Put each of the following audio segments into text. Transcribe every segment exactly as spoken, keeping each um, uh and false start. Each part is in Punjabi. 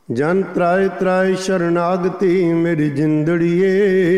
ਜਨ ਤਰਾਇ ਤਰਾਇ ਸ਼ਰਨਾਗਤੀ ਮੇਰੀ ਜਿੰਦੜੀਏ।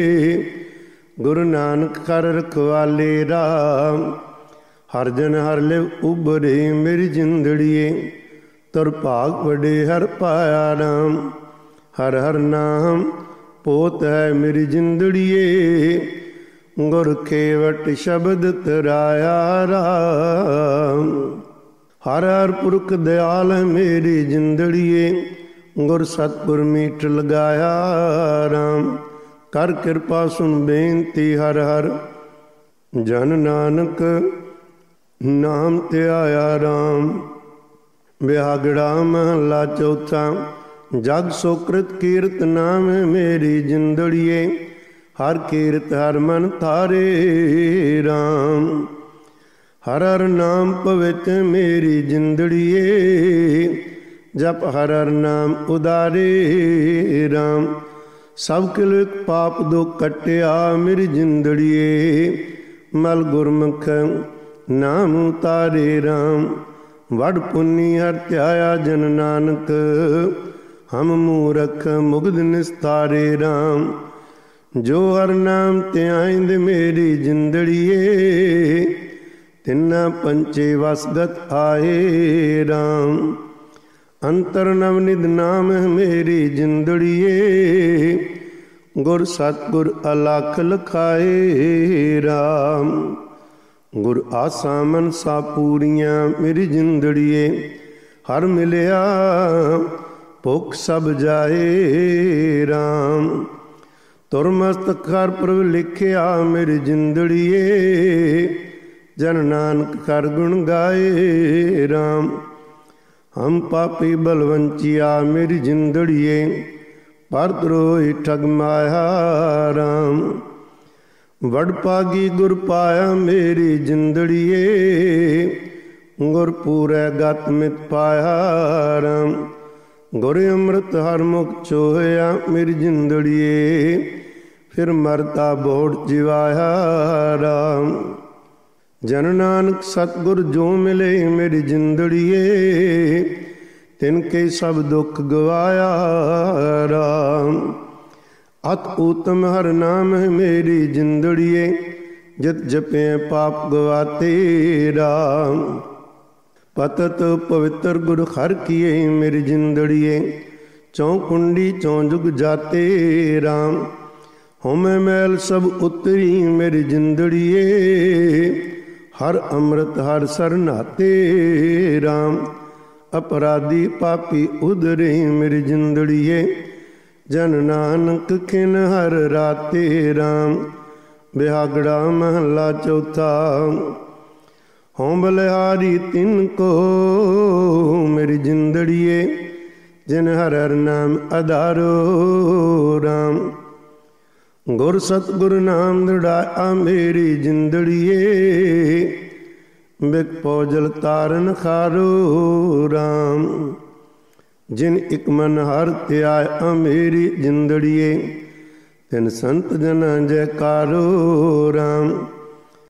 ਗੁਰੂ ਨਾਨਕ ਕਰ ਰਖਵਾਲੇ ਰਾਮ, ਹਰ ਜਨ ਹਰ ਲਿਵ ਉਬਰੇ ਮੇਰੀ ਜਿੰਦੜੀਏ। ਤੁਰ ਭਾਗ ਵਡੇ ਹਰ ਪਾਇਆ ਰਾਮ, ਹਰ ਹਰ ਨਾਮ ਪੋਤ ਹੈ ਮੇਰੀ ਜਿੰਦੜੀਏ। ਗੁਰ ਖੇਵਟ ਸ਼ਬਦ ਤਰਾਇਆ ਰਾਮ, ਹਰ ਹਰ ਪੁਰਖ ਦਿਆਲ ਮੇਰੀ ਜਿੰਦੜੀਏ। ਗੁਰ ਸਤਿਗੁਰ ਮੀਠ ਲਗਾਇਆ ਰਾਮ, ਕਰ ਕਿਰਪਾ ਸੁਣ ਬੇਨਤੀ ਹਰ ਹਰ। ਜਨ ਨਾਨਕ ਨਾਮ ਧਿਆਇਆ ਰਾਮ। ਬਿਹਾਗੜਾ ਮਹਲਾ ਚੌਥਾ। ਜਗ ਸੋਕ੍ਰਿਤ ਕੀਰਤ ਨਾਮ ਮੇਰੀ ਜਿੰਦੜੀਏ। ਹਰ ਕੀਰਤ ਹਰ ਮਨ ਥਾਰੇ ਰਾਮ, ਹਰ ਹਰ ਨਾਮ ਪਵਿੱਤ ਮੇਰੀ ਜਿੰਦੜੀਏ। ਜਪ ਹਰ ਹਰ ਨਾਮ ਉਦਾਰੇ ਰਾਮ, ਸਭ ਕਿਲ ਪਾਪ ਦੁਖ ਕਟਿਆ ਮੇਰੀ ਜਿੰਦੜੀਏ। ਮਲ ਗੁਰਮੁਖ ਨਾਮ ਉਤਾਰੇ ਰਾਮ, ਵਡ ਪੁੰਨੀ ਹਰ ਧਿਆਇਆ ਜਨ ਨਾਨਕ। ਹਮ ਮੂਰਖ ਮੁਗਧ ਨਿਸਤਾਰੇ ਰਾਮ, ਜੋ ਹਰ ਨਾਮ ਧਿਆਇਂਦ ਮੇਰੀ ਜਿੰਦੜੀਏ। ਤਿੰਨਾ ਪੰਚੇ ਵਸਗਤ ਆਏ ਰਾਮ, ਅੰਤਰ ਨਵਨਿਧ ਨਾਮ ਮੇਰੀ ਜਿੰਦੜੀਏ। ਗੁਰ ਸਤਿਗੁਰ ਅਲਖ ਲਖਾਏ ਰਾਮ, ਗੁਰ ਆਸਾ ਮਨਸਾ ਪੂਰੀਆਂ ਮੇਰੀ ਜਿੰਦੜੀਏ। ਹਰ ਮਿਲਿਆ ਭੁੱਖ ਸਭ ਜਾਏ ਰਾਮ, ਤੁਰ ਮਸਤਕ ਹਰ ਪ੍ਰਭ ਲਿਖਿਆ ਮੇਰੀ ਜਿੰਦੜੀਏ। ਜਨ ਨਾਨਕ ਕਰ ਗੁਣ ਗਾਏ ਰਾਮ, ਹਮ ਪਾਪੀ ਬਲਵੰਚੀਆ ਮੇਰੀ ਜਿੰਦੜੀਏ। ਪਰ ਦਰੋਹੀ ਠਗ ਮਾਇਆ ਰਾਮ, ਵਡ ਪਾਗੀ ਗੁਰ ਪਾਇਆ ਮੇਰੀ ਜਿੰਦੜੀਏ। ਗੁਰ ਪੂਰੈ ਗਤ ਮਿਤ ਪਾਇਆ ਰਾਮ, ਗੁਰ ਅੰਮ੍ਰਿਤ ਹਰ ਮੁਖ ਚੋਇਆ ਮੇਰੀ ਜਿੰਦੜੀਏ। ਫਿਰ ਮਰਤਾ ਬੋੜ ਜਿਵਾਇਆ ਰਾਮ, ਜਨ ਨਾਨਕ ਸਤਿਗੁਰ ਜੋ ਮਿਲੇ ਮੇਰੀ ਜਿੰਦੜੀਏ। ਤਿਨ ਕੇ ਸਭ ਦੁੱਖ ਗਵਾਇਆ ਰਾਮ, ਅਤ ਊਤਮ ਹਰ ਨਾਮ ਮੇਰੀ ਜਿੰਦੜੀਏ। ਜਿਤ ਜਪੇ ਪਾਪ ਗਵਾਤੇ ਰਾਮ, ਪਤਤ ਪਵਿੱਤਰ ਗੁਰ ਹਰ ਕੀਏ ਮੇਰੀ ਜਿੰਦੜੀਏ। ਚੌ ਕੁੰਡੀ ਚੌ ਜੁਗ ਜਾਤੇ ਰਾਮ, ਹਉਮੈ ਮੈਲ ਸਭ ਉਤਰੀ ਮੇਰੀ ਜਿੰਦੜੀਏ। ਹਰ ਅੰਮ੍ਰਿਤ ਹਰ ਸਰਨਾਤੇ ਰਾਮ, ਅਪਰਾਧੀ ਪਾਪੀ ਉਧਰੇ ਮੇਰੀ ਜਿੰਦੜੀਏ। ਜਨ ਨਾਨਕ ਖਿਨ ਹਰ ਰਾਤੇ ਰਾਮ। ਬਿਹਾਗੜਾ ਮਹਲਾ ਚੌਥਾ। ਹਉ ਬਲਿਹਾਰੀ ਤਿਨ ਕੋ ਮੇਰੀ ਜਿੰਦੜੀਏ। ਜਿਨ ਹਰ ਹਰ ਨਾਮ ਆਧਾਰੋ ਰਾਮ, ਗੁਰ ਸਤਿਗੁਰ ਨਾਮ ਦ੍ਰਿੜਾਇਆ ਮੇਰੀ ਜਿੰਦੜੀਏ। ਬਿਕ ਪੌਜਲ ਤਾਰਨ ਖਾਰੋ ਰਾਮ, ਜਿਨ ਇਕ ਮਨ ਹਰ ਧਿਆਇਆ ਮੇਰੀ ਜਿੰਦੜੀਏ। ਤਿਨ ਸੰਤ ਜਨਾਂ ਜੈਕਾਰੋ ਰਾਮ,